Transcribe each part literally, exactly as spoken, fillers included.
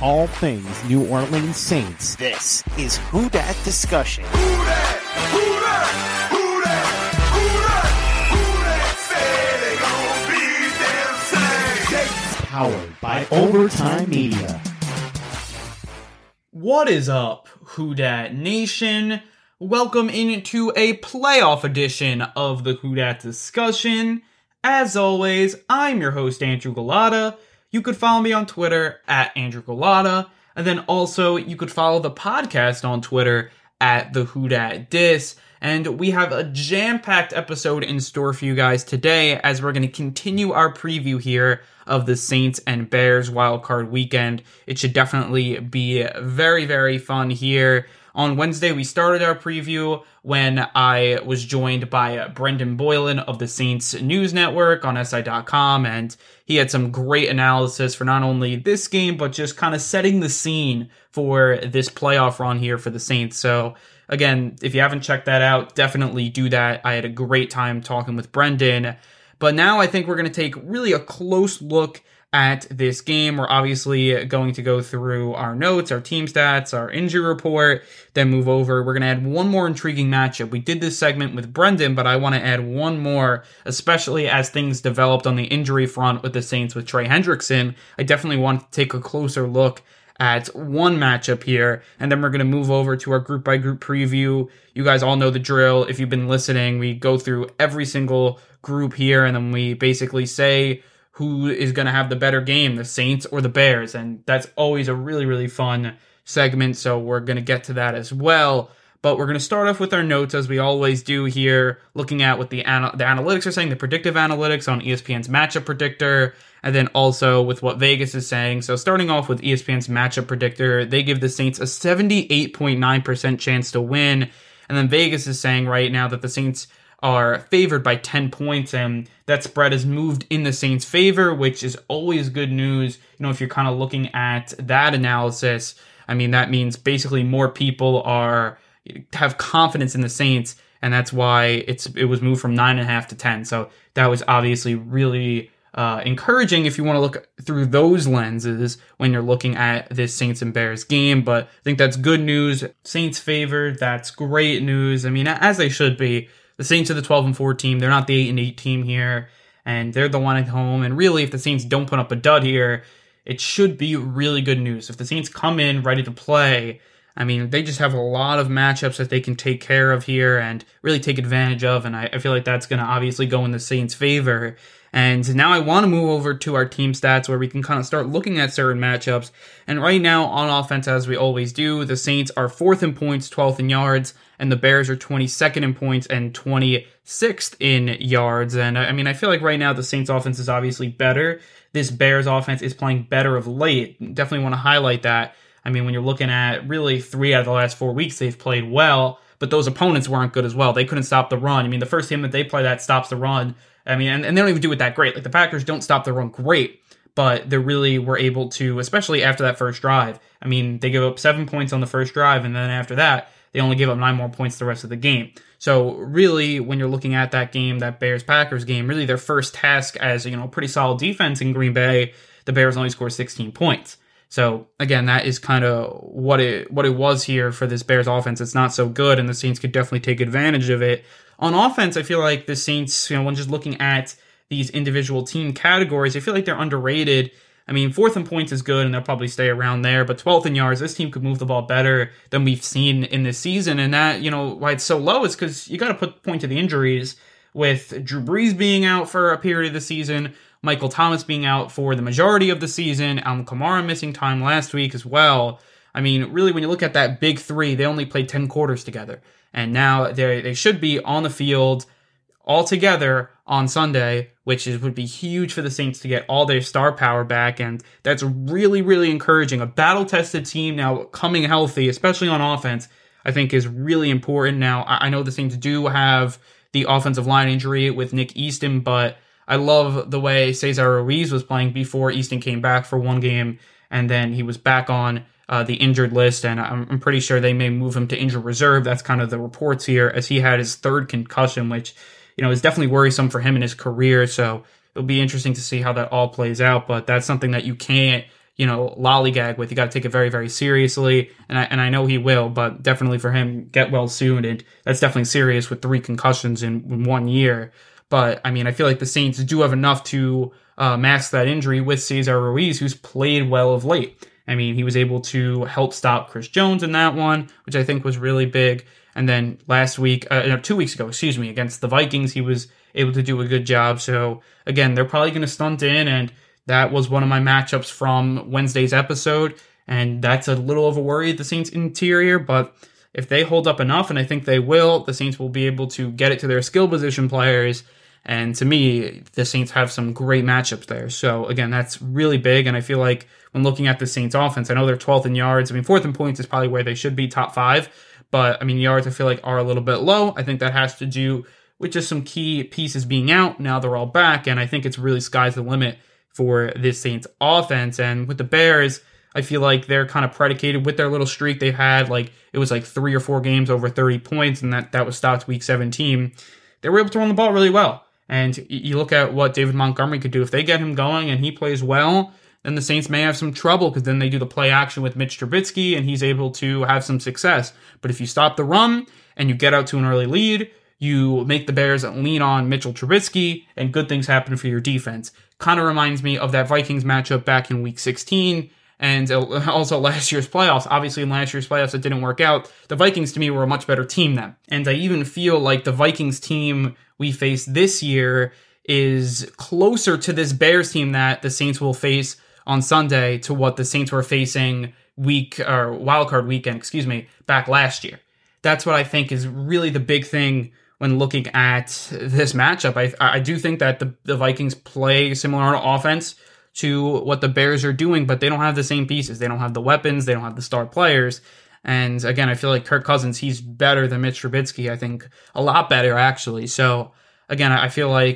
all things New Orleans Saints. This is Who Dat Discussion. Who dat? Who dat? Who dat? Who dat? Who dat? Say they gon' be them same. Powered by Overtime Media. What is up, Who Dat Nation? Welcome into a playoff edition of the Who Dat Discussion. As always, I'm your host, Andrew Gullotta. You could follow me on Twitter at Andrew Gullotta, and then also you could follow the podcast on Twitter at the Who Dat Dis. And we have a jam-packed episode in store for you guys today as we're going to continue our preview here of the Saints and Bears wildcard weekend. It should definitely be very, very fun here. On Wednesday, we started our preview when I was joined by Brendan Boylan of the Saints News Network on S I dot com, and he had some great analysis for not only this game, but just kind of setting the scene for this playoff run here for the Saints. So, again, if you haven't checked that out, definitely do that. I had a great time talking with Brendan. But now I think we're going to take really a close look at this game. We're obviously going to go through our notes, our team stats, our injury report, then move over. We're going to add one more intriguing matchup. We did this segment with Brendan, but I want to add one more, especially as things developed on the injury front with the Saints with Trey Hendrickson. I definitely want to take a closer look at one matchup here, and then we're going to move over to our group-by-group preview. You guys all know the drill. If you've been listening, we go through every single group here, and then we basically say who is going to have the better game, the Saints or the Bears, and that's always a really, really fun segment, so we're going to get to that as well. But we're going to start off with our notes, as we always do here, looking at what the, ana- the analytics are saying, the predictive analytics on E S P N's Matchup Predictor, and then also with what Vegas is saying. So starting off with E S P N's Matchup Predictor, they give the Saints a seventy-eight point nine percent chance to win, and then Vegas is saying right now that the Saints are favored by ten points, and that spread has moved in the Saints' favor, which is always good news. You know, if you're kind of looking at that analysis, I mean, that means basically more people are have confidence in the Saints, and that's why it's it was moved from nine and a half to ten. So that was obviously really uh, encouraging if you want to look through those lenses when you're looking at this Saints and Bears game. But I think that's good news. Saints favored. That's great news. I mean, as they should be. The Saints are the twelve and four team. They're not the eight and eight team here, and they're the one at home. And really, if the Saints don't put up a dud here, it should be really good news. If the Saints come in ready to play, I mean, they just have a lot of matchups that they can take care of here and really take advantage of, and I, I feel like that's going to obviously go in the Saints' favor. And now I want to move over to our team stats where we can kind of start looking at certain matchups. And right now, on offense, as we always do, the Saints are fourth in points, twelfth in yards, and the Bears are twenty-second in points and twenty-sixth in yards. And I mean, I feel like right now the Saints offense is obviously better. This Bears offense is playing better of late. Definitely want to highlight that. I mean, when you're looking at really three out of the last four weeks, they've played well, but those opponents weren't good as well. They couldn't stop the run. I mean, the first team that they play that stops the run, I mean, and, and they don't even do it that great. Like, the Packers don't stop the run great, but they really were able to, especially after that first drive. I mean, they give up seven points on the first drive, and then after that, they only give up nine more points the rest of the game. So really, when you're looking at that game, that Bears-Packers game, really their first task as, you know, pretty solid defense in Green Bay, the Bears only scored sixteen points. So again, that is kind of what it what it was here for this Bears offense. It's not so good, and the Saints could definitely take advantage of it. On offense, I feel like the Saints, you know, when just looking at these individual team categories, I feel like they're underrated. I mean, fourth in points is good, and they'll probably stay around there. But twelfth in yards, this team could move the ball better than we've seen in this season. And that, you know, why it's so low is because you got to put point to the injuries with Drew Brees being out for a period of the season, Michael Thomas being out for the majority of the season, Alvin Kamara missing time last week as well. I mean, really, when you look at that big three, they only played ten quarters together. And now they they should be on the field all together on Sunday, which is would be huge for the Saints to get all their star power back, and that's really, really encouraging. A battle-tested team now coming healthy, especially on offense, I think is really important. Now, I know the Saints do have the offensive line injury with Nick Easton, but I love the way Cesar Ruiz was playing before Easton came back for one game, and then he was back on uh, the injured list, and I'm, I'm pretty sure they may move him to injured reserve. That's kind of the reports here, as he had his third concussion, which, you know, is definitely worrisome for him in his career. So it'll be interesting to see how that all plays out. But that's something that you can't, you know, lollygag with. You got to take it very, very seriously, and I and I know he will, but definitely for him, get well soon, and that's definitely serious with three concussions in, in one year. But, I mean, I feel like the Saints do have enough to uh, mask that injury with Cesar Ruiz, who's played well of late. I mean, he was able to help stop Chris Jones in that one, which I think was really big. And then last week, uh, no, two weeks ago, excuse me, against the Vikings, he was able to do a good job. So, again, they're probably going to stunt in, and that was one of my matchups from Wednesday's episode. And that's a little of a worry at the Saints interior, but if they hold up enough, and I think they will, the Saints will be able to get it to their skill position players. And to me, the Saints have some great matchups there. So, again, that's really big. And I feel like when looking at the Saints offense, I know they're twelfth in yards. I mean, fourth in points is probably where they should be, top five. But, I mean, yards I feel like are a little bit low. I think that has to do with just some key pieces being out. Now they're all back. And I think it's really sky's the limit for this Saints offense. And with the Bears, I feel like they're kind of predicated with their little streak they've had. Like, it was like three or four games over thirty points, and that, that was stopped week seventeen. They were able to run the ball really well. And you look at what David Montgomery could do. If they get him going and he plays well, then the Saints may have some trouble because then they do the play action with Mitch Trubisky and he's able to have some success. But if you stop the run and you get out to an early lead, you make the Bears lean on Mitchell Trubisky and good things happen for your defense. Kind of reminds me of that Vikings matchup back in week sixteen and also last year's playoffs. Obviously in last year's playoffs it didn't work out. The Vikings to me were a much better team then. And I even feel like the Vikings team we face this year is closer to this Bears team that the Saints will face on Sunday to what the Saints were facing week or wildcard weekend, excuse me, back last year. That's what I think is really the big thing when looking at this matchup. I I do think that the, the Vikings play similar on offense to what the Bears are doing, but they don't have the same pieces. They don't have the weapons. They don't have the star players. And again, I feel like Kirk Cousins, he's better than Mitch Trubisky. I think a lot better, actually. So again, I feel like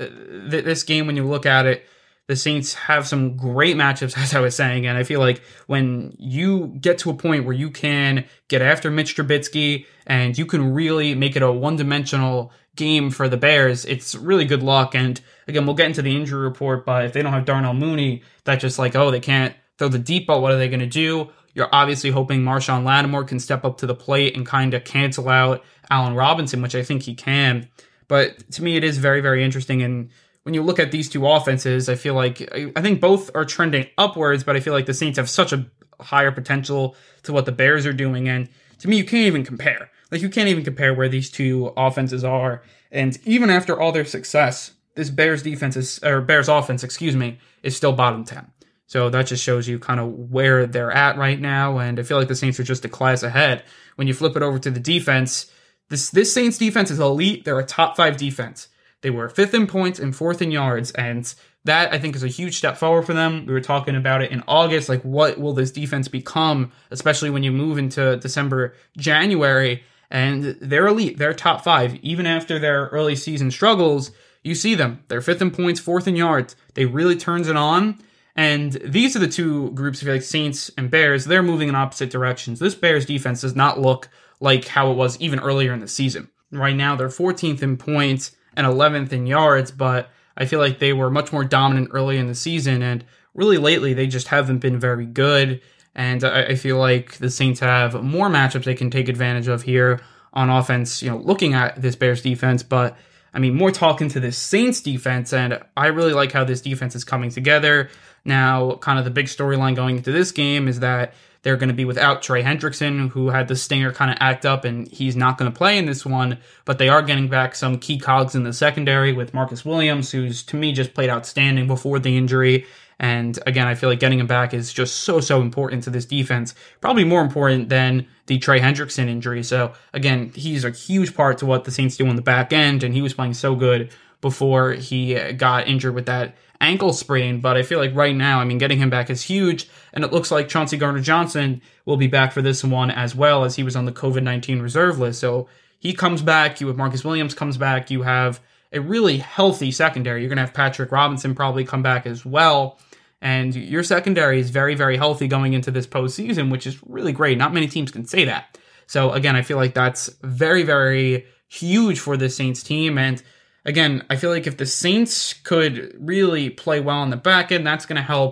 th- this game, when you look at it, the Saints have some great matchups, as I was saying. And I feel like when you get to a point where you can get after Mitch Trubisky and you can really make it a one-dimensional game for the Bears, it's really good luck. And again, we'll get into the injury report, but if they don't have Darnell Mooney, that's just like, oh, they can't throw the deep ball. What are they going to do? You're obviously hoping Marshawn Lattimore can step up to the plate and kind of cancel out Allen Robinson, which I think he can. But to me, it is very, very interesting. And when you look at these two offenses, I feel like, I think both are trending upwards, but I feel like the Saints have such a higher potential to what the Bears are doing. And to me, you can't even compare. Like, you can't even compare where these two offenses are. And even after all their success, this Bears defense is, or Bears offense, excuse me, is still bottom ten. So that just shows you kind of where they're at right now. And I feel like the Saints are just a class ahead. When you flip it over to the defense, this, this Saints defense is elite. They're a top five defense. They were fifth in points and fourth in yards. And that, I think, is a huge step forward for them. We were talking about it in August. Like, what will this defense become, especially when you move into December, January? And they're elite. They're top five. Even after their early season struggles, you see them. They're fifth in points, fourth in yards. They really turns it on. And these are the two groups, I feel like, Saints and Bears. They're moving in opposite directions. This Bears defense does not look like how it was even earlier in the season. Right now, they're fourteenth in points and eleventh in yards, but I feel like they were much more dominant early in the season, and really lately, they just haven't been very good. And I, I feel like the Saints have more matchups they can take advantage of here on offense, you know, looking at this Bears defense. But, I mean, more talking to this Saints defense, and I really like how this defense is coming together. Now, kind of the big storyline going into this game is that they're going to be without Trey Hendrickson, who had the stinger kind of act up, and he's not going to play in this one. But they are getting back some key cogs in the secondary with Marcus Williams, who's, to me, just played outstanding before the injury. And again, I feel like getting him back is just so, so important to this defense. Probably more important than the Trey Hendrickson injury. So again, he's a huge part to what the Saints do on the back end, and he was playing so good before he got injured with that ankle sprain. But I feel like right now, I mean, getting him back is huge, and it looks like Chauncey Gardner-Johnson will be back for this one as well, as he was on the covid nineteen reserve list. So he comes back, you have Marcus Williams comes back, you have a really healthy secondary. You're going to have Patrick Robinson probably come back as well, and your secondary is very, very healthy going into this postseason, which is really great. Not many teams can say that. So again, I feel like that's very, very huge for the Saints team. And again, I feel like if the Saints could really play well on the back end, that's going to help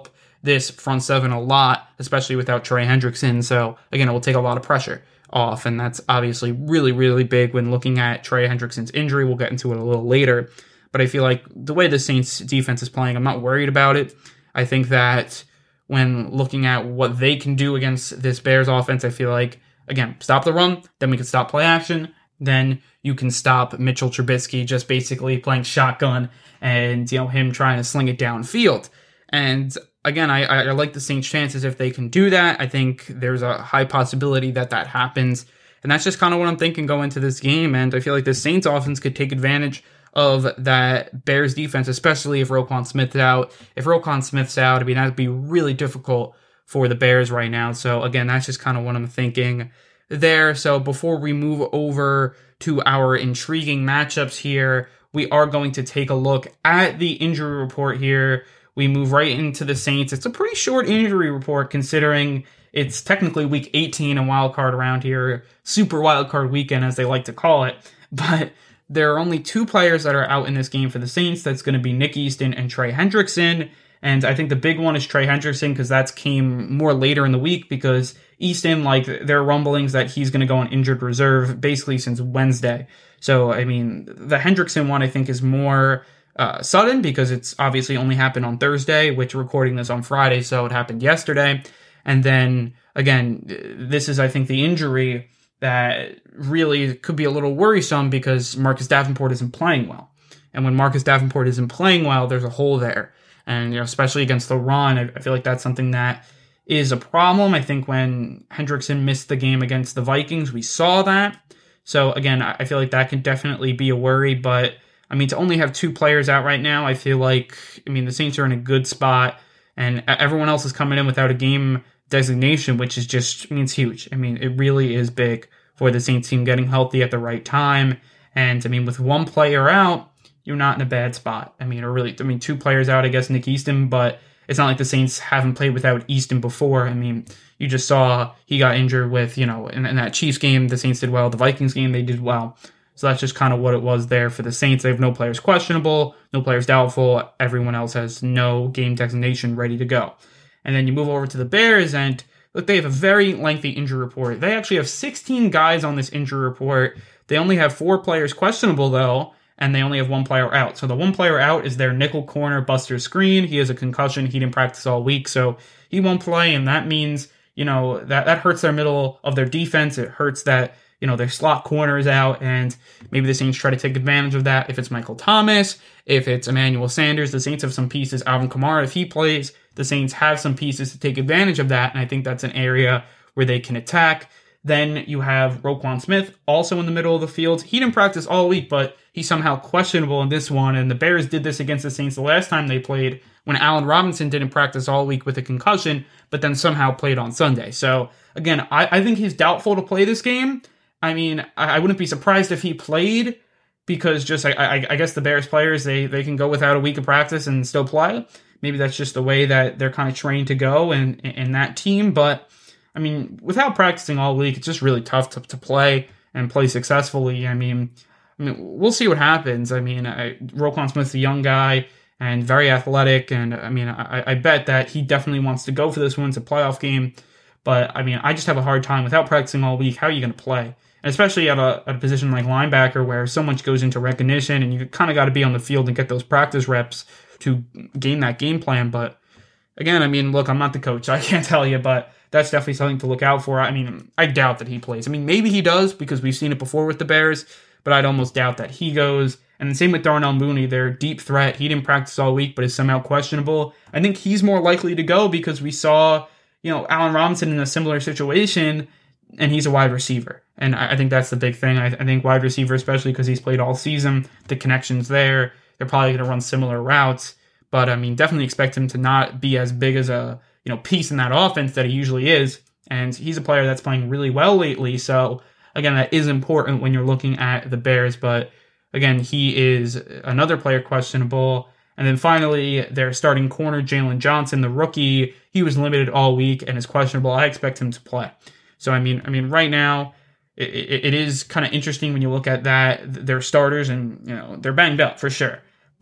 this front seven a lot, especially without Trey Hendrickson. So again, it will take a lot of pressure off, and that's obviously really, really big when looking at Trey Hendrickson's injury. We'll get into it a little later, but I feel like the way the Saints defense is playing, I'm not worried about it. I think that when looking at what they can do against this Bears offense, I feel like, again, stop the run, then we can stop play action, then you can stop Mitchell Trubisky just basically playing shotgun and, you know, him trying to sling it downfield. And again, I, I like the Saints' chances if they can do that. I think there's a high possibility that that happens. And that's just kind of what I'm thinking going into this game. And I feel like the Saints offense could take advantage of that Bears defense, especially if Roquan Smith's out. If Roquan Smith's out, I mean, that'd be really difficult for the Bears right now. So again, that's just kind of what I'm thinking there. So before we move over to our intriguing matchups here, we are going to take a look at the injury report here. We move right into the Saints. It's a pretty short injury report considering it's technically week eighteen and wild card around here, super wild card weekend as they like to call it. But there are only two players that are out in this game for the Saints. That's going to be Nick Easton and Trey Hendrickson. And I think the big one is Trey Hendrickson because that came more later in the week because Easton, like, there are rumblings that he's going to go on injured reserve basically since Wednesday. So, I mean, the Hendrickson one I think is more uh, sudden because it's obviously only happened on Thursday, which we're recording this on Friday, so it happened yesterday. And then, again, this is, I think, the injury that really could be a little worrisome because Marcus Davenport isn't playing well. And when Marcus Davenport isn't playing well, there's a hole there. And, you know, especially against the run, I, I feel like that's something that is a problem. I think when Hendrickson missed the game against the Vikings, we saw that. So, again, I feel like that can definitely be a worry. But, I mean, to only have two players out right now, I feel like, I mean, the Saints are in a good spot. And everyone else is coming in without a game designation, which is just, I mean, it's huge. I mean, it really is big for the Saints team getting healthy at the right time. And, I mean, with one player out, you're not in a bad spot. I mean, or really, I mean, two players out, I guess, Nick Easton, but it's not like the Saints haven't played without Easton before. I mean, you just saw he got injured with, you know, in, in that Chiefs game, the Saints did well. The Vikings game, they did well. So that's just kind of what it was there for the Saints. They have no players questionable, no players doubtful. Everyone else has no game designation ready to go. And then you move over to the Bears, and look, they have a very lengthy injury report. They actually have sixteen guys on this injury report. They only have four players questionable, though, and they only have one player out. So the one player out is their nickel corner, Buster Skrine. He has a concussion. He didn't practice all week, so he won't play, and that means, you know, that, that hurts their middle of their defense. It hurts that, you know, their slot corner is out, and maybe the Saints try to take advantage of that. If it's Michael Thomas, if it's Emmanuel Sanders, the Saints have some pieces. Alvin Kamara, if he plays, the Saints have some pieces to take advantage of that, and I think that's an area where they can attack. Then you have Roquan Smith, also in the middle of the field. He didn't practice all week, but he's somehow questionable in this one, and the Bears did this against the Saints the last time they played when Allen Robinson didn't practice all week with a concussion, but then somehow played on Sunday. So, again, I, I think he's doubtful to play this game. I mean, I, I wouldn't be surprised if he played, because just, I, I, I guess the Bears players, they, they can go without a week of practice and still play. Maybe that's just the way that they're kind of trained to go in, in that team, but I mean, without practicing all week, it's just really tough to, to play and play successfully. I mean, I mean, we'll see what happens. I mean, I, Roquan Smith's a young guy and very athletic, and I mean, I, I bet that he definitely wants to go for this one. It's a playoff game, but I mean, I just have a hard time without practicing all week. How are you going to play? And especially at a, at a position like linebacker where so much goes into recognition, and you kind of got to be on the field and get those practice reps to gain that game plan. But again, I mean, look, I'm not the coach, so I can't tell you, but that's definitely something to look out for. I mean, I doubt that he plays. I mean, maybe he does because we've seen it before with the Bears, but I'd almost doubt that he goes. And the same with Darnell Mooney, their deep threat. He didn't practice all week, but is somehow questionable. I think he's more likely to go because we saw, you know, Allen Robinson in a similar situation, and he's a wide receiver. And I think that's the big thing. I, I think wide receiver, especially because he's played all season, the connection's there. They're probably going to run similar routes. But, I mean, definitely expect him to not be as big as a, you know, piece in that offense that he usually is. And he's a player that's playing really well lately. So, again, that is important when you're looking at the Bears. But, again, he is another player questionable. And then finally, their starting corner, Jalen Johnson, the rookie, he was limited all week and is questionable. I expect him to play. So, I mean, I mean, right now, it, it, it is kind of interesting when you look at that. They're starters and, you know, they're banged up for sure.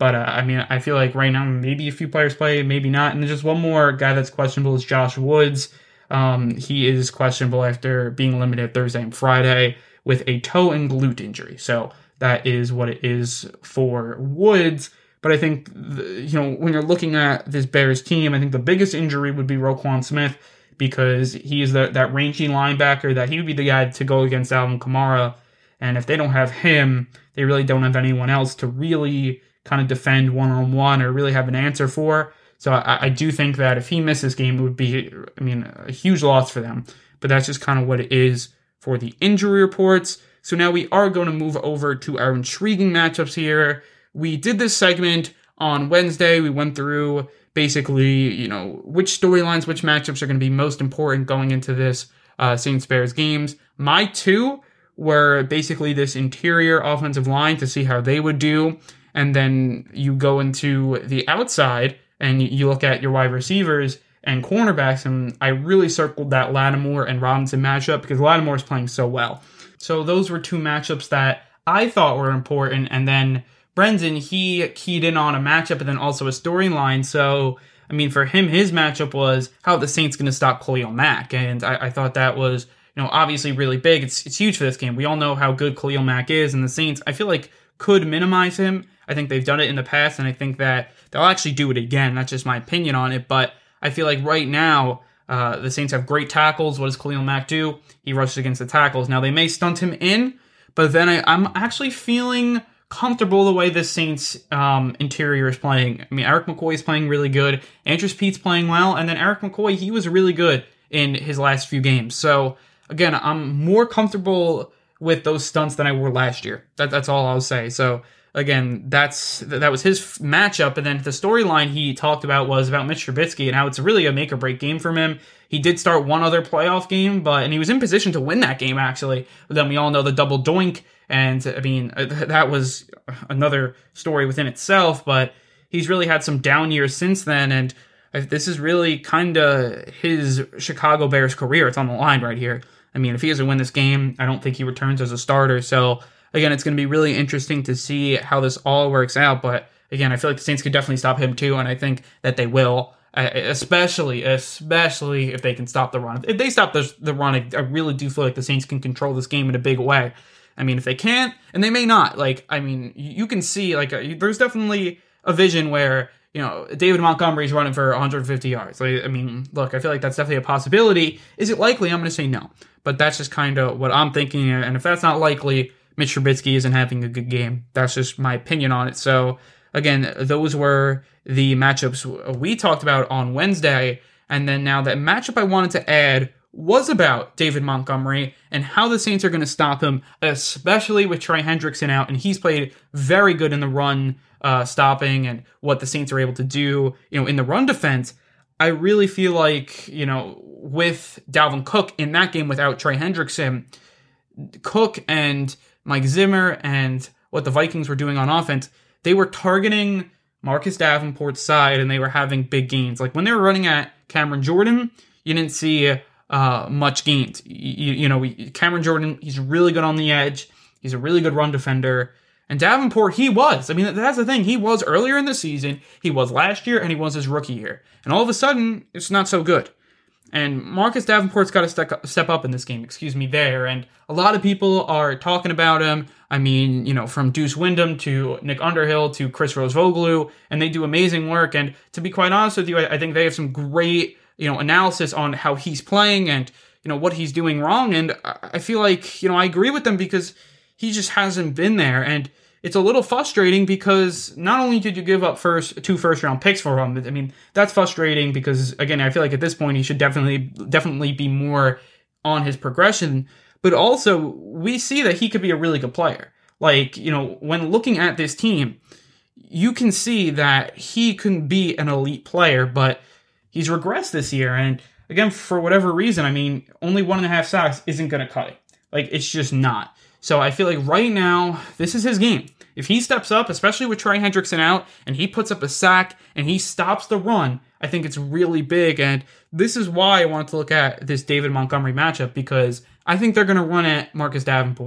But, uh, I mean, I feel like right now maybe a few players play, maybe not. And just one more guy that's questionable is Josh Woods. Um, he is questionable after being limited Thursday and Friday with a toe and glute injury. So that is what it is for Woods. But I think, the, you know, when you're looking at this Bears team, I think the biggest injury would be Roquan Smith, because he is the, that rangy linebacker that he would be the guy to go against Alvin Kamara. And if they don't have him, they really don't have anyone else to really kind of defend one-on-one or really have an answer for. So I, I do think that if he misses this game, it would be, I mean, a huge loss for them. But that's just kind of what it is for the injury reports. So now we are going to move over to our intriguing matchups here. We did this segment on Wednesday. We went through basically, you know, which storylines, which matchups are going to be most important going into this uh, Saints-Bears games. My two were basically this interior offensive line to see how they would do. And then you go into the outside and you look at your wide receivers and cornerbacks. And I really circled that Lattimore and Robinson matchup because Lattimore is playing so well. So those were two matchups that I thought were important. And then Brendan, he keyed in on a matchup and then also a storyline. So, I mean, for him, his matchup was how the Saints going to stop Khalil Mack. And I, I thought that was, you know, obviously really big. It's it's huge for this game. We all know how good Khalil Mack is, and the Saints, I feel like, could minimize him. I think they've done it in the past, and I think that they'll actually do it again. That's just my opinion on it. But I feel like right now, uh, the Saints have great tackles. What does Khalil Mack do? He rushes against the tackles. Now, they may stunt him in, but then I, I'm actually feeling comfortable the way the Saints um, interior is playing. I mean, Eric McCoy is playing really good. Andrews Pete's playing well. And then Eric McCoy, he was really good in his last few games. So, again, I'm more comfortable with those stunts than I were last year. That, that's all I'll say. So, again, that's that was his matchup. And then the storyline he talked about was about Mitch Trubisky and how it's really a make-or-break game from him. He did start one other playoff game, but and he was in position to win that game, actually. But then we all know the double doink. And, I mean, that was another story within itself, but he's really had some down years since then, and this is really kind of his Chicago Bears career. It's on the line right here. I mean, if he doesn't win this game, I don't think he returns as a starter. So, again, it's going to be really interesting to see how this all works out, but, again, I feel like the Saints could definitely stop him too, and I think that they will, especially, especially if they can stop the run. If they stop the, the run, I, I really do feel like the Saints can control this game in a big way. I mean, if they can't, and they may not, like, I mean, you can see, like, a, there's definitely a vision where, you know, David Montgomery's running for one hundred fifty yards. Like, I mean, look, I feel like that's definitely a possibility. Is it likely? I'm going to say no. But that's just kind of what I'm thinking, and if that's not likely, Mitch Trubisky isn't having a good game. That's just my opinion on it. So, again, those were the matchups we talked about on Wednesday, and then now that matchup I wanted to add was about David Montgomery and how the Saints are going to stop him, especially with Trey Hendrickson out, and he's played very good in the run uh, stopping and what the Saints are able to do, you know, in the run defense. I really feel like, you know, with Dalvin Cook in that game without Trey Hendrickson, Cook and Mike Zimmer and what the Vikings were doing on offense, they were targeting Marcus Davenport's side and they were having big gains. Like when they were running at Cameron Jordan, you didn't see Uh, much gains. You, you know, we, Cameron Jordan, he's really good on the edge. He's a really good run defender. And Davenport, he was. I mean, that's the thing. He was earlier in the season. He was last year, and he was his rookie year. And all of a sudden, it's not so good. And Marcus Davenport's got to step up, step up in this game, excuse me, there. And a lot of people are talking about him. I mean, you know, from Deuce Wyndham to Nick Underhill to Chris Rosevoglu, and they do amazing work. And to be quite honest with you, I, I think they have some great, you know, analysis on how he's playing and, you know, what he's doing wrong. And I feel like, you know, I agree with them because he just hasn't been there. And it's a little frustrating because not only did you give up first two first round picks for him, I mean, that's frustrating because, again, I feel like at this point he should definitely, definitely be more on his progression. But also, we see that he could be a really good player. Like, you know, when looking at this team, you can see that he can be an elite player, but he's regressed this year, and again, for whatever reason, I mean, only one and a half sacks isn't going to cut it. Like, it's just not. So I feel like right now, this is his game. If he steps up, especially with Trey Hendrickson out, and he puts up a sack, and he stops the run, I think it's really big, and this is why I wanted to look at this David Montgomery matchup, because I think they're going to run at Marcus Davenport.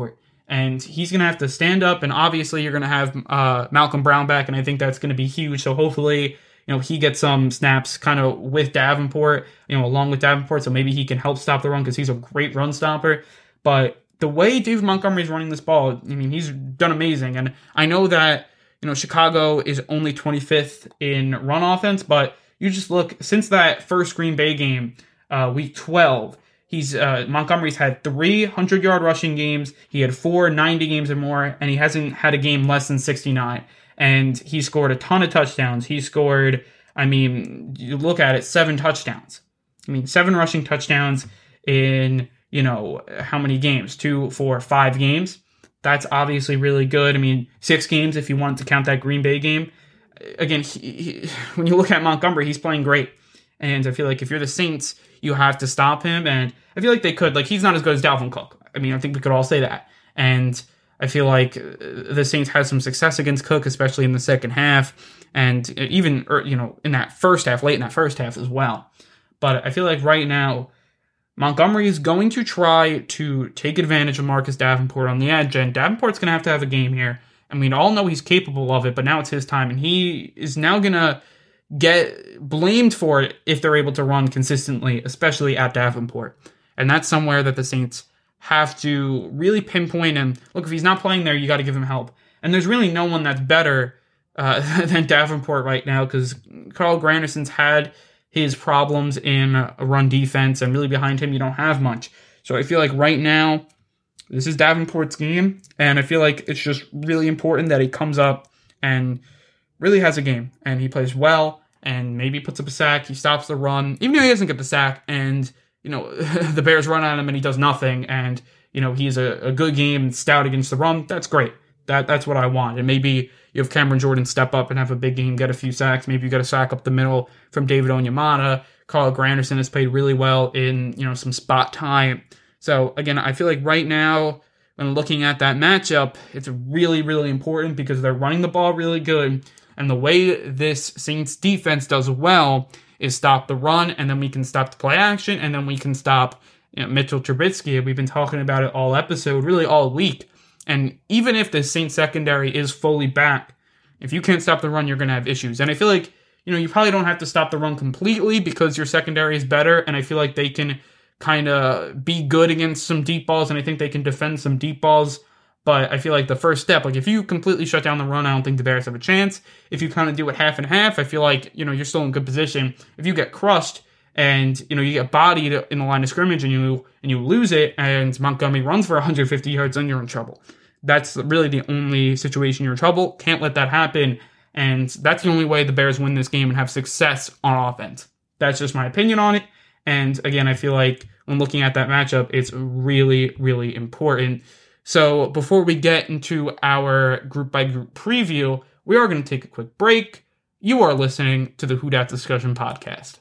And he's going to have to stand up, and obviously you're going to have uh, Malcolm Brown back, and I think that's going to be huge. So hopefully, you know, he gets some snaps kind of with Davenport, you know, along with Davenport, so maybe he can help stop the run because he's a great run stopper. But the way David Montgomery is running this ball, I mean, he's done amazing. And I know that, you know, Chicago is only twenty-fifth in run offense, but you just look, since that first Green Bay game, uh, week twelve, He's uh, Montgomery's had three hundred-yard rushing games. He had four ninety games or more, and he hasn't had a game less than sixty-nine. And he scored a ton of touchdowns. He scored, I mean, you look at it, seven touchdowns. I mean, seven rushing touchdowns in, you know, how many games? Two, four, five games. That's obviously really good. I mean, six games if you wanted to count that Green Bay game. Again, he, he, when you look at Montgomery, he's playing great. And I feel like if you're the Saints, you have to stop him. And I feel like they could. Like, he's not as good as Dalvin Cook. I mean, I think we could all say that. And I feel like the Saints had some success against Cook, especially in the second half. And even, you know, in that first half, late in that first half as well. But I feel like right now, Montgomery is going to try to take advantage of Marcus Davenport on the edge. And Davenport's going to have to have a game here. I mean, all know he's capable of it, but now it's his time. And he is now going to get blamed for it if they're able to run consistently, especially at Davenport. And that's somewhere that the Saints have to really pinpoint. And look, if he's not playing there, you got to give him help. And there's really no one that's better uh, than Davenport right now, because Carl Granderson's had his problems in a run defense, and really behind him, you don't have much. So I feel like right now, this is Davenport's game, and I feel like it's just really important that he comes up and really has a game, and he plays well, and maybe puts up a sack, he stops the run, even if he doesn't get the sack, and, you know, the Bears run at him and he does nothing, and, you know, he's a, a good game, stout against the run, that's great. That That's what I want. And maybe you have Cameron Jordan step up and have a big game, get a few sacks, maybe you get a sack up the middle from David Onyemata. Carl Granderson has played really well in, you know, some spot time. So, again, I feel like right now, when looking at that matchup, it's really, really important because they're running the ball really good. And the way this Saints defense does well is stop the run, and then we can stop the play action, and then we can stop, you know, Mitchell Trubisky. We've been talking about it all episode, really all week. And even if the Saints secondary is fully back, if you can't stop the run, you're going to have issues. And I feel like, you know, you probably don't have to stop the run completely because your secondary is better, and I feel like they can kind of be good against some deep balls, and I think they can defend some deep balls. But I feel like the first step, like if you completely shut down the run, I don't think the Bears have a chance. If you kind of do it half and half, I feel like, you know, you're still in good position. If you get crushed and, you know, you get bodied in the line of scrimmage and you and you lose it, and Montgomery runs for one hundred fifty yards, then you're in trouble. That's really the only situation you're in trouble. Can't let that happen. And that's the only way the Bears win this game and have success on offense. That's just my opinion on it. And again, I feel like when looking at that matchup, it's really, really important. So before we get into our group-by-group preview, we are going to take a quick break. You are listening to the Who Dat Discussion podcast.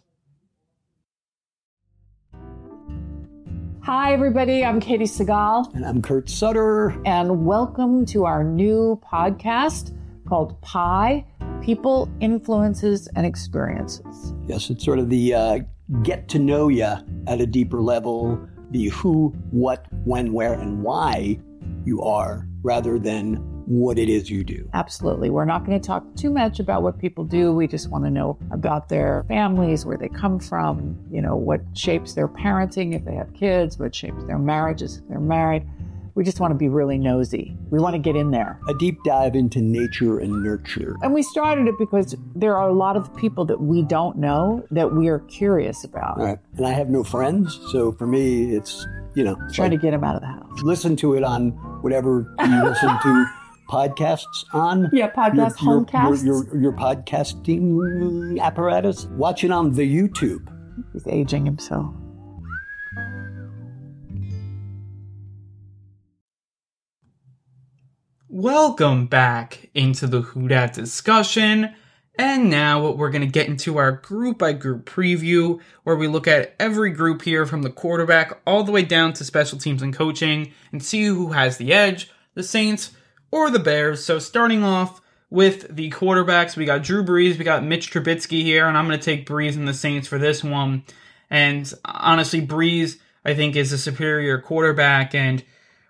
Hi, everybody. I'm Katie Segal. And I'm Kurt Sutter. And welcome to our new podcast called Pi, People, Influences, and Experiences. Yes, it's sort of the uh, get to know you at a deeper level, the who, what, when, where, and why you are, rather than what it is you do. Absolutely. We're not going to talk too much about what people do. We just want to know about their families, where they come from, you know, what shapes their parenting if they have kids, what shapes their marriages if they're married. We just want to be really nosy. We want to get in there. A deep dive into nature and nurture. And we started it because there are a lot of people that we don't know that we are curious about. All right. And I have no friends, so for me, it's, you know. Trying like, to get them out of the house. Listen to it on whatever you listen to podcasts on. Yeah, podcast, your, homecasts. Your, your, your podcasting apparatus. Watch it on the YouTube. He's aging himself. Welcome back into the Who Dat discussion, and now we're going to get into our group-by-group preview, where we look at every group here from the quarterback all the way down to special teams and coaching, and see who has the edge, the Saints or the Bears. So starting off with the quarterbacks, we got Drew Brees, we got Mitch Trubisky here, and I'm going to take Brees and the Saints for this one. And honestly, Brees, I think, is a superior quarterback, and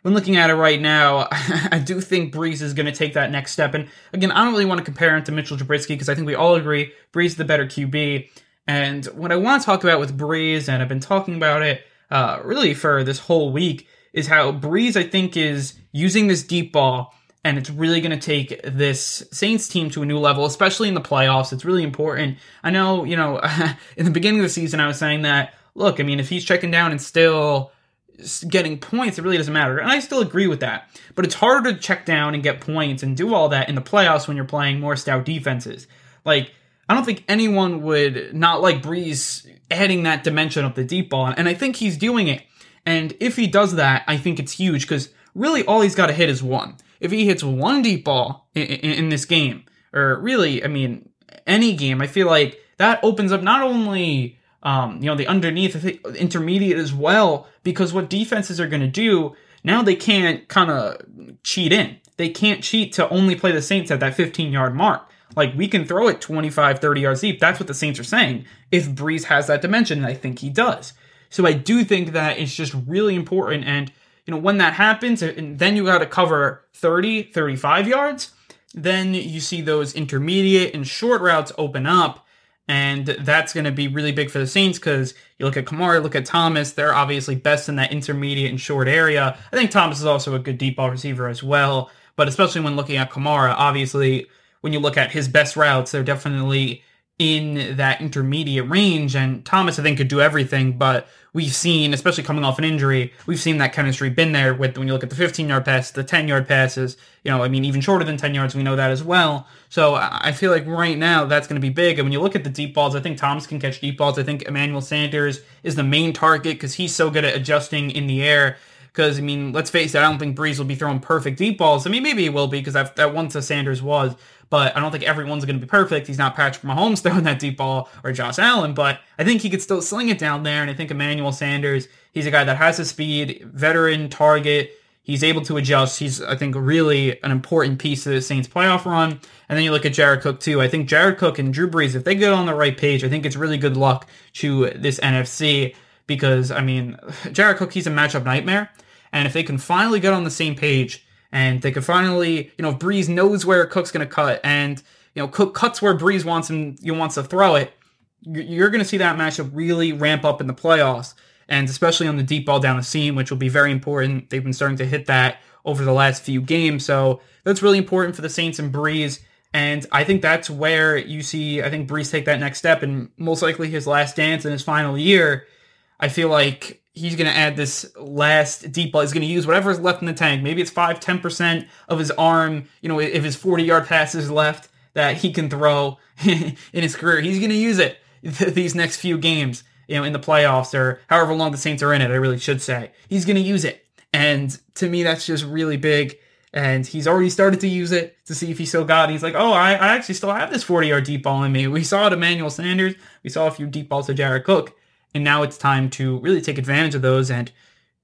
when looking at it right now, I do think Brees is going to take that next step. And again, I don't really want to compare him to Mitchell Trubisky because I think we all agree Brees is the better Q B. And what I want to talk about with Brees, and I've been talking about it uh, really for this whole week, is how Brees, I think, is using this deep ball, and it's really going to take this Saints team to a new level, especially in the playoffs. It's really important. I know, you know, in the beginning of the season, I was saying that, look, I mean, if he's checking down and still getting points, it really doesn't matter. And I still agree with that. But it's harder to check down and get points and do all that in the playoffs when you're playing more stout defenses. Like, I don't think anyone would not like Brees adding that dimension of the deep ball. And I think he's doing it. And if he does that, I think it's huge because really all he's got to hit is one. If he hits one deep ball in, in, in this game, or really, I mean, any game, I feel like that opens up not only Um, you know, the underneath, I think, intermediate as well, because what defenses are going to do, now they can't kind of cheat in. They can't cheat to only play the Saints at that fifteen-yard mark. Like, we can throw it twenty-five, thirty yards deep. That's what the Saints are saying, if Brees has that dimension, and I think he does. So I do think that it's just really important, and, you know, when that happens, and then you got to cover thirty, thirty-five yards, then you see those intermediate and short routes open up. And that's going to be really big for the Saints because you look at Kamara, look at Thomas, they're obviously best in that intermediate and short area. I think Thomas is also a good deep ball receiver as well, but especially when looking at Kamara, obviously when you look at his best routes, they're definitely in that intermediate range, and Thomas, I think, could do everything, but we've seen, especially coming off an injury, we've seen that chemistry been there with, when you look at the fifteen-yard passes, the ten-yard passes, you know, I mean, even shorter than ten yards, we know that as well. So I feel like right now that's going to be big, and when you look at the deep balls, I think Thomas can catch deep balls. I think Emmanuel Sanders is the main target because he's so good at adjusting in the air. Because, I mean, let's face it, I don't think Brees will be throwing perfect deep balls. I mean, maybe he will be because that, that once a Sanders was, but I don't think everyone's going to be perfect. He's not Patrick Mahomes throwing that deep ball or Josh Allen, but I think he could still sling it down there, and I think Emmanuel Sanders, he's a guy that has the speed, veteran target. He's able to adjust. He's, I think, really an important piece of the Saints playoff run. And then you look at Jared Cook, too. I think Jared Cook and Drew Brees, if they get on the right page, I think it's really good luck to this N F C because, I mean, Jared Cook, he's a matchup nightmare. And if they can finally get on the same page and they can finally, you know, if Brees knows where Cook's going to cut and, you know, Cook cuts where Brees wants him, you wants to throw it, you're going to see that matchup really ramp up in the playoffs. And especially on the deep ball down the seam, which will be very important. They've been starting to hit that over the last few games. So that's really important for the Saints and Brees. And I think that's where you see, I think Brees take that next step and most likely his last dance in his final year. I feel like he's going to add this last deep ball. He's going to use whatever is left in the tank. Maybe it's five, ten percent of his arm, you know, if his forty-yard pass is left that he can throw in his career. He's going to use it these next few games, you know, in the playoffs or however long the Saints are in it, I really should say. He's going to use it. And to me, that's just really big. And he's already started to use it to see if he still got it. He's like, oh, I, I actually still have this forty-yard deep ball in me. We saw it Emmanuel Sanders. We saw a few deep balls to Jared Cook. And now it's time to really take advantage of those. And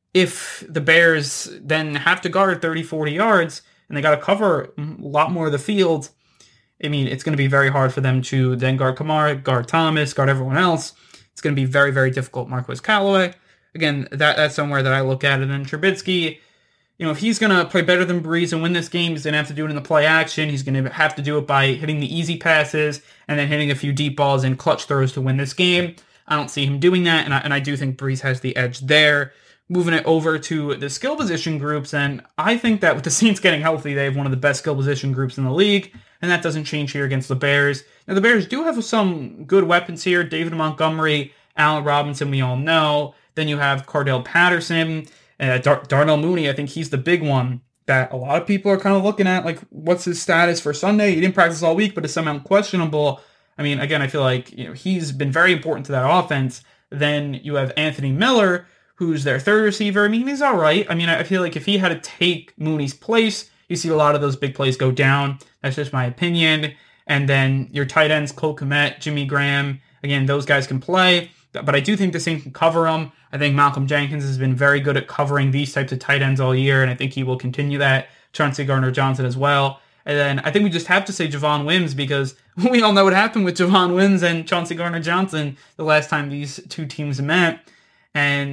if the Bears then have to guard thirty, forty yards, and they got to cover a lot more of the field, I mean, it's going to be very hard for them to then guard Kamara, guard Thomas, guard everyone else. It's going to be very, very difficult. Marquez Callaway, again, that that's somewhere that I look at. And then Trubisky, you know, if he's going to play better than Brees and win this game, he's going to have to do it in the play action. He's going to have to do it by hitting the easy passes and then hitting a few deep balls and clutch throws to win this game. I don't see him doing that, and I, and I do think Brees has the edge there. Moving it over to the skill position groups, and I think that with the Saints getting healthy, they have one of the best skill position groups in the league, and that doesn't change here against the Bears. Now, the Bears do have some good weapons here. David Montgomery, Allen Robinson, we all know. Then you have Cordell Patterson, uh, Dar- Darnell Mooney. I think he's the big one that a lot of people are kind of looking at, like, what's his status for Sunday? He didn't practice all week, but is somehow questionable. I mean, again, I feel like, you know, he's been very important to that offense. Then you have Anthony Miller, who's their third receiver. I mean, he's all right. I mean, I feel like if he had to take Mooney's place, you see a lot of those big plays go down. That's just my opinion. And then your tight ends, Cole Kmet, Jimmy Graham, again, those guys can play. But I do think the Saints can cover them. I think Malcolm Jenkins has been very good at covering these types of tight ends all year, and I think he will continue that. Chauncey Gardner-Johnson as well. And then I think we just have to say Javon Wims because we all know what happened with Javon Wims and Chauncey Gardner-Johnson the last time these two teams met. And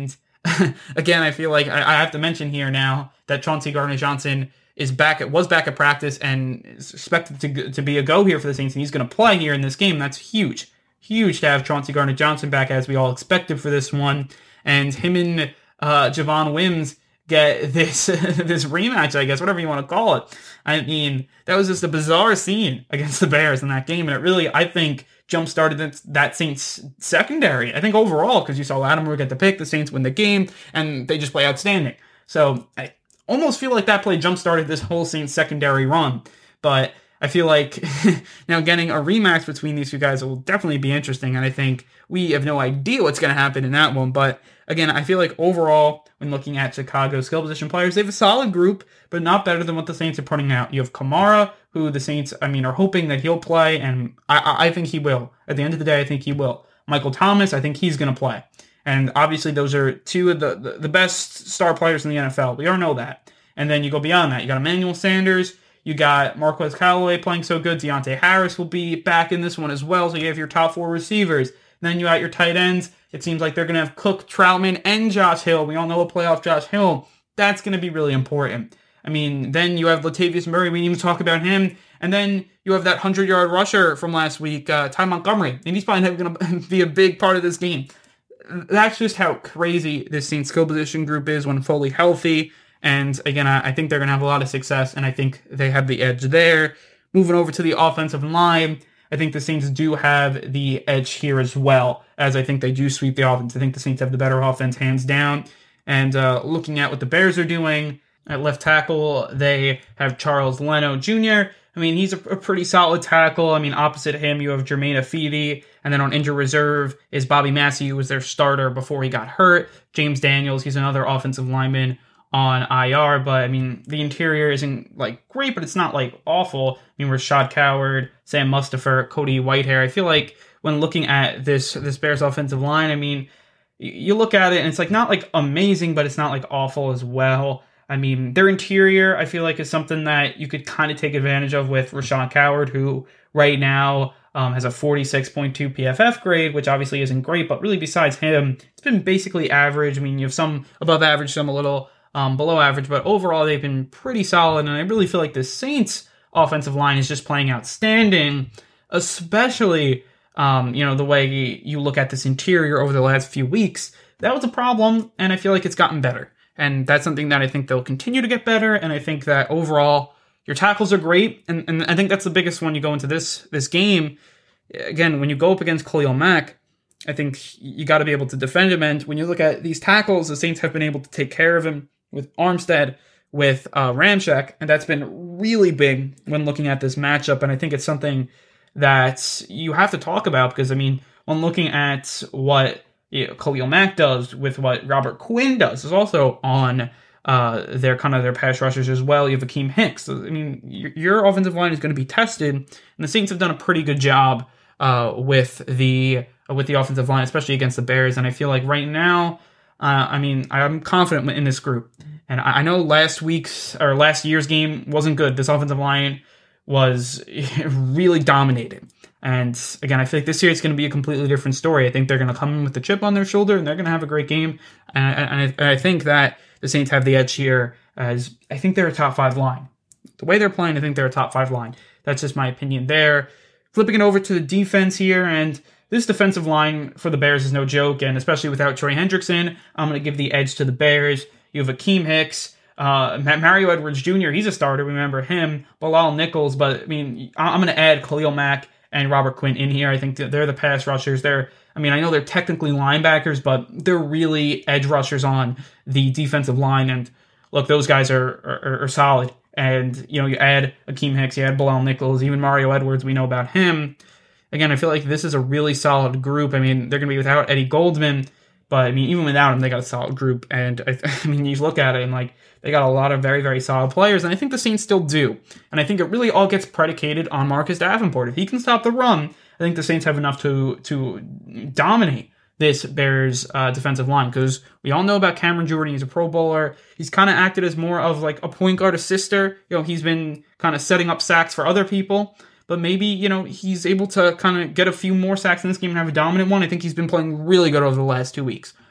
again, I feel like I, I have to mention here now that Chauncey Gardner-Johnson is back at, was back at practice and is expected to, to be a go here for the Saints, and he's going to play here in this game. That's huge. Huge to have Chauncey Gardner-Johnson back, as we all expected for this one. And him and uh, Javon Wims get this this rematch, I guess, whatever you want to call it. I mean, that was just a bizarre scene against the Bears in that game, and it really, I think, jump-started that, that Saints secondary. I think overall, because you saw Lattimore get the pick, the Saints win the game, and they just play outstanding. So I almost feel like that play jump-started this whole Saints secondary run. But I feel like now getting a rematch between these two guys will definitely be interesting, and I think we have no idea what's going to happen in that one. But again, I feel like overall, when looking at Chicago's skill position players, they have a solid group, but not better than what the Saints are putting out. You have Kamara, who the Saints, I mean, are hoping that he'll play, and I, I think he will. At the end of the day, I think he will. Michael Thomas, I think he's going to play. And obviously, those are two of the, the, the best star players in the N F L. We all know that. And then you go beyond that. You got Emmanuel Sanders. You got Marquez Callaway playing so good. Deontay Harris will be back in this one as well. So you have your top four receivers. And then you got your tight ends. It seems like they're going to have Cook, Troutman, and Josh Hill. We all know a playoff Josh Hill. That's going to be really important. I mean, then you have Latavius Murray. We didn't even talk about him. And then you have that hundred-yard rusher from last week, uh, Ty Montgomery. And he's probably going to be a big part of this game. That's just how crazy this Saints skill position group is when fully healthy. And again, I think they're going to have a lot of success, and I think they have the edge there. Moving over to the offensive line, I think the Saints do have the edge here as well, as I think they do sweep the offense. I think the Saints have the better offense, hands down. And uh, looking at what the Bears are doing, at left tackle, they have Charles Leno Junior I mean, he's a, a pretty solid tackle. I mean, opposite him, you have Jermaine Afidi, and then on injured reserve is Bobby Massey, who was their starter before he got hurt. James Daniels, he's another offensive lineman on I R, but I mean, the interior isn't like great, but it's not like awful. I mean, Rashad Coward, Sam Mustipher, Cody Whitehair. I feel like when looking at this this Bears offensive line, I mean, you look at it and it's like not like amazing, but it's not like awful as well. I mean, their interior, I feel like, is something that you could kind of take advantage of with Rashad Coward, who right now um, has a forty-six point two P F F grade, which obviously isn't great, but really besides him, it's been basically average. I mean, you have some above average, some a little Um, below average, but overall they've been pretty solid, and I really feel like the Saints offensive line is just playing outstanding, especially, um, you know, the way you look at this interior over the last few weeks. That was a problem, and I feel like it's gotten better, and that's something that I think they'll continue to get better, and I think that overall your tackles are great, and, and I think that's the biggest one you go into this, this game. Again, when you go up against Khalil Mack, I think you got to be able to defend him, and when you look at these tackles, the Saints have been able to take care of him with Armstead, with uh, Ramczyk, and that's been really big when looking at this matchup, and I think it's something that you have to talk about, because, I mean, when looking at what you know, Khalil Mack does with what Robert Quinn does, is also on uh, their kind of their pass rushers as well. You have Akeem Hicks. So, I mean, your, your offensive line is going to be tested, and the Saints have done a pretty good job uh, with the uh, with the offensive line, especially against the Bears, and I feel like right now, Uh, I mean, I'm confident in this group. And I know last week's or last year's game wasn't good. This offensive line was really dominated. And again, I feel like this year it's going to be a completely different story. I think they're going to come in with the chip on their shoulder and they're going to have a great game. And, and, I, and I think that the Saints have the edge here, as I think they're a top five line. The way they're playing, I think they're a top five line. That's just my opinion there. Flipping it over to the defense here, and this defensive line for the Bears is no joke, and especially without Trey Hendrickson, I'm going to give the edge to the Bears. You have Akeem Hicks, uh, Mario Edwards Junior, he's a starter, remember him, Bilal Nichols, but I mean, I'm going to add Khalil Mack and Robert Quinn in here. I think they're the pass rushers. They're, I mean, I know they're technically linebackers, but they're really edge rushers on the defensive line, and look, those guys are are, are solid. And, you know, you add Akeem Hicks, you add Bilal Nichols, even Mario Edwards, we know about him. Again, I feel like this is a really solid group. I mean, they're going to be without Eddie Goldman, but I mean, even without him, they got a solid group. And I, I mean, you look at it and like they got a lot of very, very solid players, and I think the Saints still do. And I think it really all gets predicated on Marcus Davenport. If he can stop the run, I think the Saints have enough to to dominate this Bears uh, defensive line, because we all know about Cameron Jordan. He's a Pro Bowler. He's kind of acted as more of like a point guard assister. You know, he's been kind of setting up sacks for other people. But maybe, you know, he's able to kind of get a few more sacks in this game and have a dominant one. I think he's been playing really good over the last two weeks.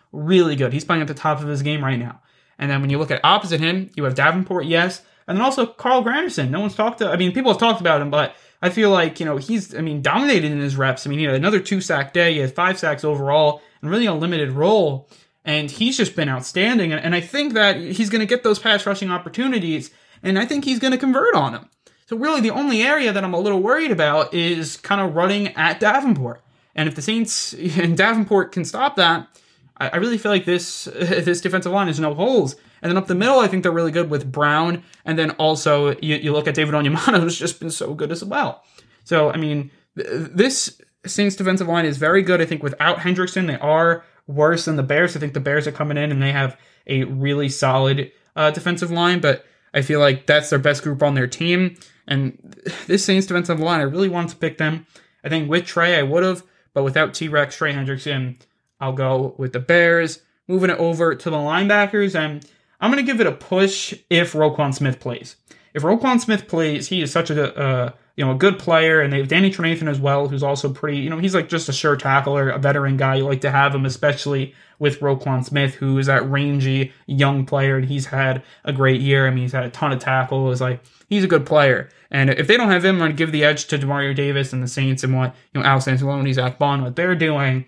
really good. He's playing at the top of his game right now. And then when you look at opposite him, you have Davenport, yes, and then also Carl Granderson. No one's talked to, I mean, people have talked about him, but I feel like, you know, he's, I mean, dominated in his reps. I mean, he had another two-sack day. He had five sacks overall and really a limited role. And he's just been outstanding. And I think that he's going to get those pass rushing opportunities, and I think he's going to convert on them. So really the only area that I'm a little worried about is kind of running at Davenport. And if the Saints and Davenport can stop that, I really feel like this this defensive line has no holes. And then up the middle, I think they're really good with Brown. And then also, you, you look at David Onyemata, who's just been so good as well. So, I mean, th- this Saints defensive line is very good. I think without Hendrickson, they are worse than the Bears. I think the Bears are coming in and they have a really solid uh, defensive line. But I feel like that's their best group on their team. And this Saints defensive line, I really wanted to pick them. I think with Trey, I would have. But without T-Rex, Trey Hendrickson, I'll go with the Bears. Moving it over to the linebackers, and I'm going to give it a push if Roquan Smith plays. If Roquan Smith plays, he is such a uh, you know a good player, and they have Danny Trevathan as well, who's also pretty, you know, he's like just a sure tackler, a veteran guy. You like to have him, especially with Roquan Smith, who is that rangy young player, and he's had a great year. I mean, he's had a ton of tackles. Like, he's a good player. And if they don't have him, I'm going to give the edge to Demario Davis and the Saints and what, you know, Alex Anzalone, Zach Bond, what they're doing.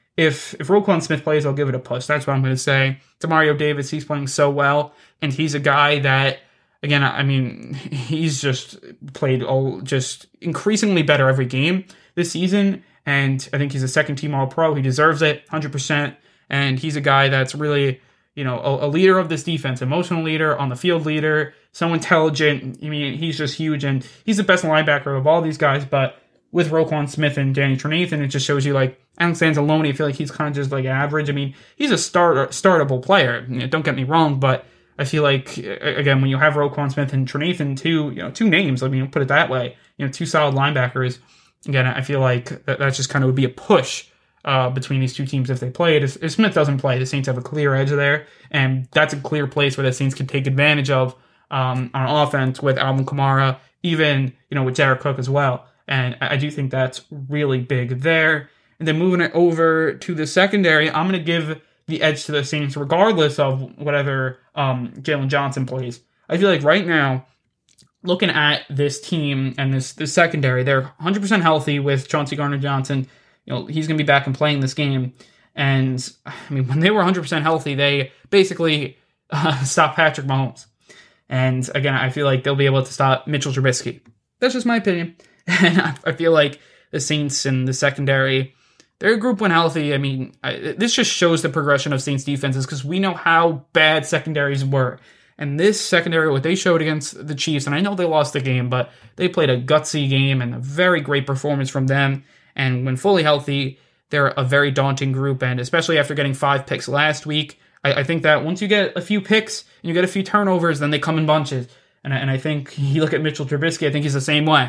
If if Roquan Smith plays, I'll give it a push. That's what I'm going to say. Demario Davis, he's playing so well, and he's a guy that, again, I mean, he's just played all just increasingly better every game this season, and I think he's a second-team All-Pro. He deserves it, one hundred percent, and he's a guy that's really, you know, a, a leader of this defense, emotional leader, on the field leader, so intelligent. I mean, he's just huge, and he's the best linebacker of all these guys, but with Roquan Smith and Danny Trevathan, it just shows you, like, Alex Anzalone, I feel like he's kind of just, like, average. I mean, he's a start startable player. Don't get me wrong, but I feel like, again, when you have Roquan Smith and Trevathan, two, you know, two names, I mean, put it that way, you know, two solid linebackers, again, I feel like that, that just kind of would be a push uh, between these two teams if they played. If, if Smith doesn't play, the Saints have a clear edge there, and that's a clear place where the Saints can take advantage of um, on offense with Alvin Kamara, even, you know, with Jared Cook as well. And I do think that's really big there. And then moving it over to the secondary, I'm going to give the edge to the Saints regardless of whatever um, Jalen Johnson plays. I feel like right now, looking at this team and this, this secondary, they're one hundred percent healthy with Chauncey Gardner-Johnson. You know, he's going to be back and playing this game. And, I mean, when they were one hundred percent healthy, they basically uh, stopped Patrick Mahomes. And, again, I feel like they'll be able to stop Mitchell Trubisky. That's just my opinion. And I feel like the Saints and the secondary, their group when healthy. I mean, I, this just shows the progression of Saints defenses because we know how bad secondaries were. And this secondary, what they showed against the Chiefs, and I know they lost the game, but they played a gutsy game and a very great performance from them. And when fully healthy, they're a very daunting group. And especially after getting five picks last week, I, I think that once you get a few picks and you get a few turnovers, then they come in bunches. And I, and I think you look at Mitchell Trubisky, I think he's the same way.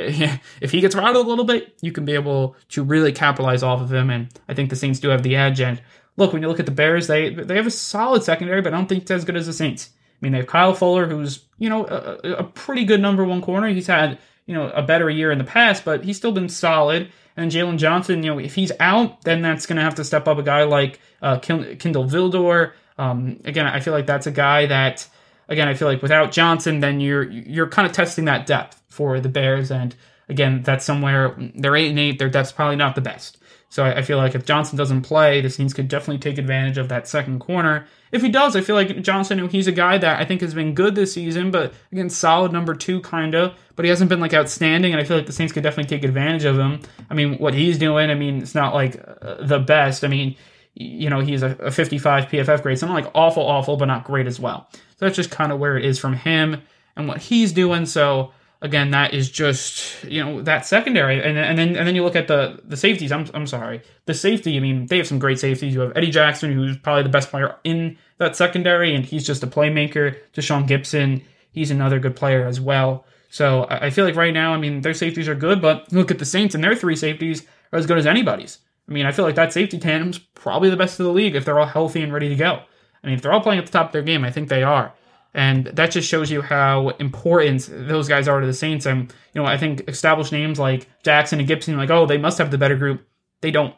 If he gets rattled a little bit, you can be able to really capitalize off of him. And I think the Saints do have the edge. And look, when you look at the Bears, they they have a solid secondary, but I don't think it's as good as the Saints. I mean, they have Kyle Fuller, who's, you know, a, a pretty good number one corner. He's had, you know, a better year in the past, but he's still been solid. And Jalen Johnson, you know, if he's out, then that's going to have to step up a guy like uh, Kindle Vildor. Um, again, I feel like that's a guy that, again, I feel like without Johnson, then you're you're kind of testing that depth for the Bears. And again, that's somewhere, they're eight and eight, their depth's probably not the best. So I, I feel like if Johnson doesn't play, the Saints could definitely take advantage of that second corner. If he does, I feel like Johnson, he's a guy that I think has been good this season, but again, solid number two kind of, but he hasn't been like outstanding, and I feel like the Saints could definitely take advantage of him. I mean, what he's doing, I mean, it's not like uh, the best. I mean, you know, he's a, a fifty-five P F F grade, so not like awful, awful, but not great as well. So that's just kind of where it is from him and what he's doing. So again, that is just, you know, that secondary. And, and then and then you look at the the safeties. I'm I'm sorry. The safety, I mean, they have some great safeties. You have Eddie Jackson, who's probably the best player in that secondary, and he's just a playmaker. Deshaun Gibson, he's another good player as well. So I feel like right now, I mean, their safeties are good, but look at the Saints, and their three safeties are as good as anybody's. I mean, I feel like that safety tandem's probably the best of the league if they're all healthy and ready to go. I mean, if they're all playing at the top of their game, I think they are. And that just shows you how important those guys are to the Saints. And, you know, I think established names like Jackson and Gibson, like, oh, they must have the better group. They don't.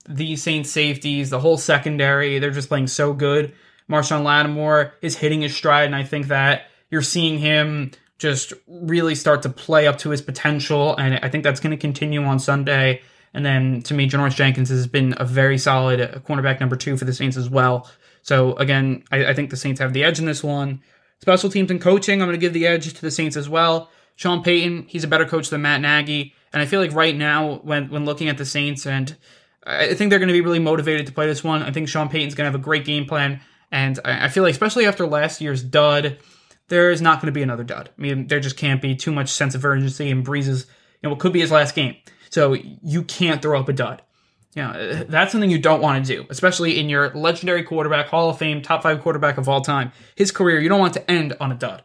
the Saints safeties, the whole secondary, they're just playing so good. Marshawn Lattimore is hitting his stride, and I think that you're seeing him just really start to play up to his potential, and I think that's going to continue on Sunday. And then, to me, Janoris Jenkins has been a very solid cornerback number two for the Saints as well. So, again, I, I think the Saints have the edge in this one. Special teams and coaching, I'm going to give the edge to the Saints as well. Sean Payton, he's a better coach than Matt Nagy, and I feel like right now, when, when looking at the Saints, and I think they're going to be really motivated to play this one, I think Sean Payton's going to have a great game plan. And I feel like, especially after last year's dud, there is not going to be another dud. I mean, there just can't be too much sense of urgency, and Breeze's, you know, it could be his last game. So you can't throw up a dud. You know, that's something you don't want to do, especially in your legendary quarterback, Hall of Fame, top five quarterback of all time. His career, you don't want to end on a dud.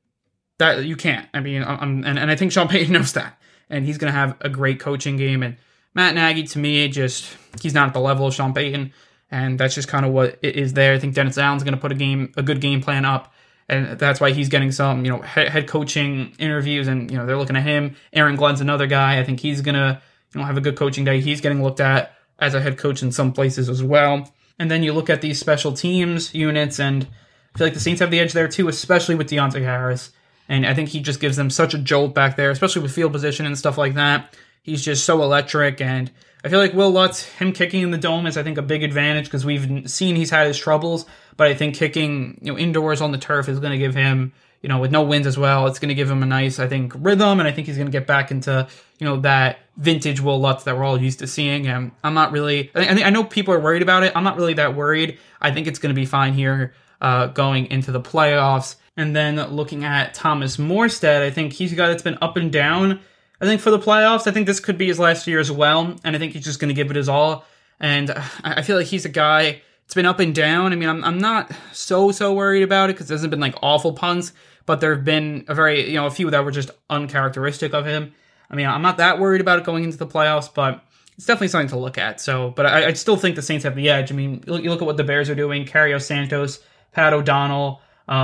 That you can't. I mean, I'm, and, and I think Sean Payton knows that. And he's going to have a great coaching game. And Matt Nagy, to me, just, he's not at the level of Sean Payton. And that's just kind of what it is there. I think Dennis Allen's going to put a game, a good game plan up, and that's why he's getting some, you know, head, head coaching interviews, and you know they're looking at him. Aaron Glenn's another guy. I think he's going to, you know, have a good coaching day. He's getting looked at as a head coach in some places as well. And then you look at these special teams units, and I feel like the Saints have the edge there too, especially with Deontay Harris. And I think he just gives them such a jolt back there, especially with field position and stuff like that. He's just so electric, and I feel like Will Lutz, him kicking in the dome is, I think, a big advantage because we've seen he's had his troubles, but I think kicking, you know, indoors on the turf is going to give him, you know, with no winds as well, it's going to give him a nice, I think, rhythm, and I think he's going to get back into, you know, that vintage Will Lutz that we're all used to seeing. And I'm not really, I, I know people are worried about it. I'm not really that worried. I think it's going to be fine here uh, going into the playoffs. And then looking at Thomas Morstead, I think he's a guy that's been up and down. I think for the playoffs, I think this could be his last year as well, and I think he's just going to give it his all. And I feel like he's a guy, it's been up and down. I mean, I'm I'm not so, so worried about it because there hasn't been like awful punts, but there have been a very, you know, a few that were just uncharacteristic of him. I mean, I'm not that worried about it going into the playoffs, but it's definitely something to look at. So, but I, I still think the Saints have the edge. I mean, you look at what the Bears are doing, Karios Santos, Pat O'Donnell,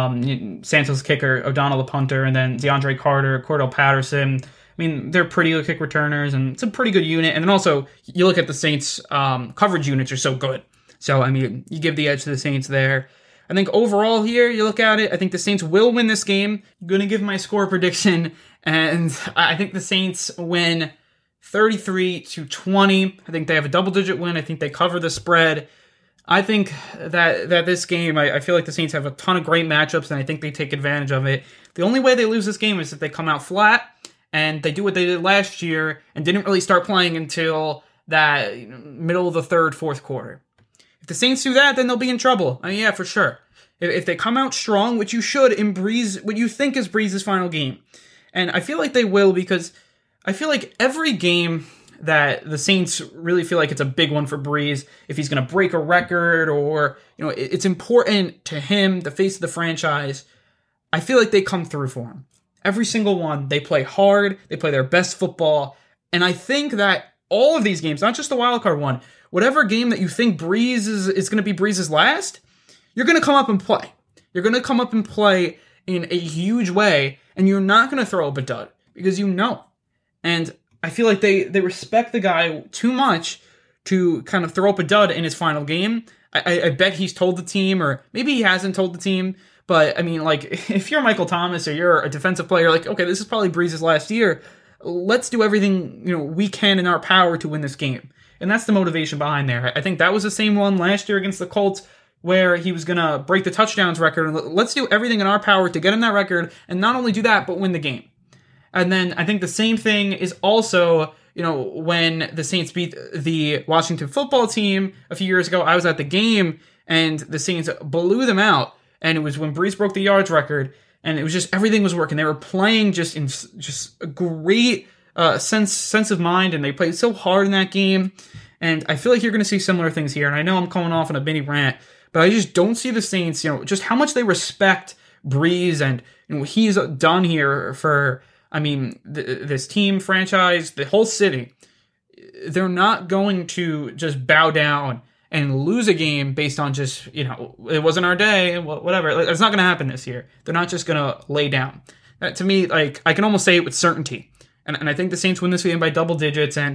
um, Santos kicker, O'Donnell the punter, and then DeAndre Carter, Cordell Patterson. I mean, they're pretty good kick returners, and it's a pretty good unit. And then also, you look at the Saints' um, coverage units are so good. So, I mean, you give the edge to the Saints there. I think overall here, you look at it, I think the Saints will win this game. I'm going to give my score prediction, and I think the Saints win thirty-three to twenty. I think they have a double-digit win. I think they cover the spread. I think that that this game, I, I feel like the Saints have a ton of great matchups, and I think they take advantage of it. The only way they lose this game is if they come out flat, and they do what they did last year and didn't really start playing until that, you know, middle of the third, fourth quarter. If the Saints do that, then they'll be in trouble. I mean, yeah, for sure. If, if they come out strong, which you should in Breeze, what you think is Breeze's final game. And I feel like they will, because I feel like every game that the Saints really feel like it's a big one for Breeze, if he's going to break a record or, you know, it, it's important to him, the face of the franchise, I feel like they come through for him. Every single one, they play hard, they play their best football, and I think that all of these games, not just the wildcard one, whatever game that you think Breeze is, is going to be Breeze's last, you're going to come up and play. You're going to come up and play in a huge way, and you're not going to throw up a dud, because you know. And I feel like they, they respect the guy too much to kind of throw up a dud in his final game. I, I bet he's told the team, or maybe he hasn't told the team, but, I mean, like, if you're Michael Thomas or you're a defensive player, like, okay, this is probably Breeze's last year. Let's do everything, you know, we can in our power to win this game. And that's the motivation behind there. I think that was the same one last year against the Colts, where he was going to break the touchdowns record. Let's do everything in our power to get him that record, and not only do that, but win the game. And then I think the same thing is also, you know, when the Saints beat the Washington football team a few years ago. I was at the game, and the Saints blew them out. And it was when Breeze broke the yards record, and it was just, everything was working. They were playing just in just a great uh, sense sense of mind, and they played so hard in that game. And I feel like you're going to see similar things here. And I know I'm coming off on a mini rant, but I just don't see the Saints, you know, just how much they respect Breeze and, you know, what he's done here for, I mean, th- this team, franchise, the whole city. They're not going to just bow down and lose a game based on just, you know, it wasn't our day, whatever. It's not going to happen this year. They're not just going to lay down. That, to me, like, I can almost say it with certainty. And, and I think the Saints win this game by double digits. And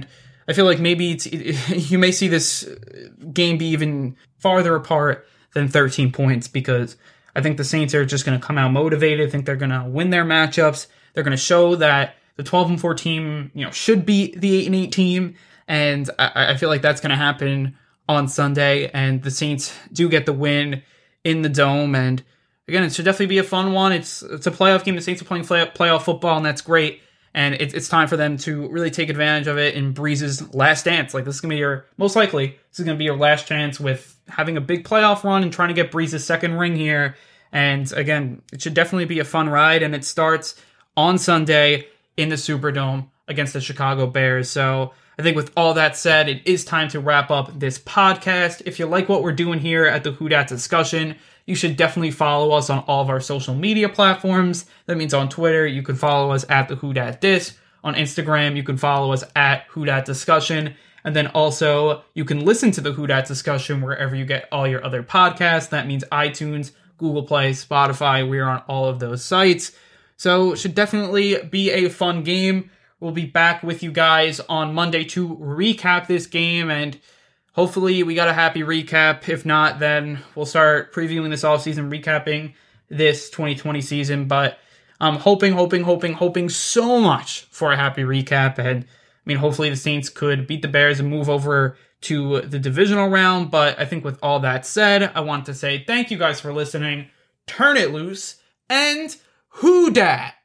I feel like maybe it's, it, you may see this game be even farther apart than thirteen points, because I think the Saints are just going to come out motivated. I think they're going to win their matchups. They're going to show that the twelve and four team, you know, should beat the eight and eight team. And I, I feel like that's going to happen on Sunday. And the Saints do get the win in the Dome. And again, it should definitely be a fun one. It's it's a playoff game. The Saints are playing play, playoff football, and that's great. And it, it's time for them to really take advantage of it in Breeze's last dance. Like, this is going to be your, most likely, this is going to be your last chance with having a big playoff run and trying to get Breeze's second ring here. And again, it should definitely be a fun ride. And it starts on Sunday in the Superdome against the Chicago Bears. So I think with all that said, it is time to wrap up this podcast. If you like what we're doing here at the Who Dat Discussion, you should definitely follow us on all of our social media platforms. That means on Twitter, you can follow us at the Who Dat Dis. On Instagram, you can follow us at Who Dat Discussion. And then also, you can listen to the Who Dat Discussion wherever you get all your other podcasts. That means iTunes, Google Play, Spotify. We're on all of those sites. So it should definitely be a fun game. We'll be back with you guys on Monday to recap this game, and hopefully we got a happy recap. If not, then we'll start previewing this offseason, recapping this twenty twenty season. But I'm hoping, hoping, hoping, hoping so much for a happy recap. And I mean, hopefully the Saints could beat the Bears and move over to the divisional round. But I think with all that said, I want to say thank you guys for listening. Turn it loose, and Who Dat?